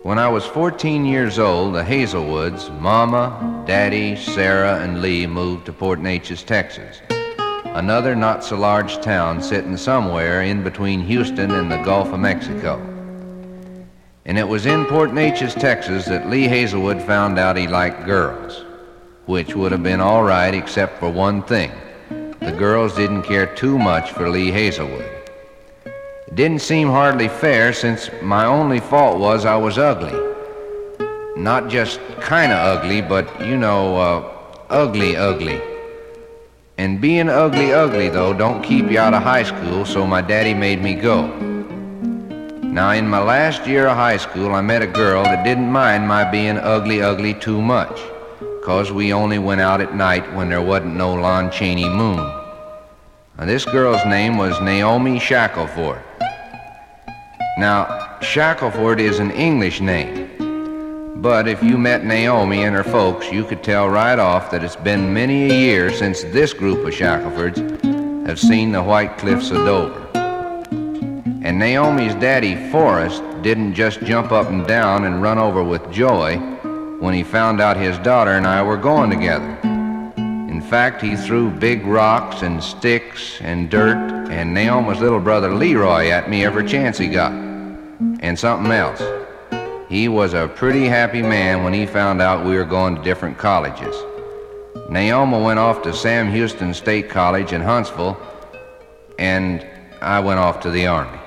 When I was 14 years old, the Hazelwoods, Mama, Daddy, Sarah, and Lee moved to Port Neches, Texas, another not-so-large town sitting somewhere in between Houston and the Gulf of Mexico. And it was in Port Neches, Texas that Lee Hazelwood found out he liked girls, which would have been all right except for one thing. The girls didn't care too much for Lee Hazelwood. It didn't seem hardly fair, since my only fault was I was ugly. Not just kind of ugly, but, ugly. And being ugly, though, don't keep you out of high school, so my daddy made me go. Now, in my last year of high school, I met a girl that didn't mind my being ugly too much, 'cause we only went out at night when there wasn't no Lon Chaney moon. Now, this girl's name was Naomi Shackelford. Now, Shackelford is an English name, but if you met Naomi and her folks, you could tell right off that it's been many a year since this group of Shacklefords have seen the White Cliffs of Dover. And Naomi's daddy, Forrest, didn't just jump up and down and run over with joy when he found out his daughter and I were going together. In fact, he threw big rocks and sticks and dirt and Naomi's little brother Leroy at me every chance he got. And something else. He was a pretty happy man when he found out we were going to different colleges. Naomi went off to Sam Houston State College in Huntsville, and I went off to the Army.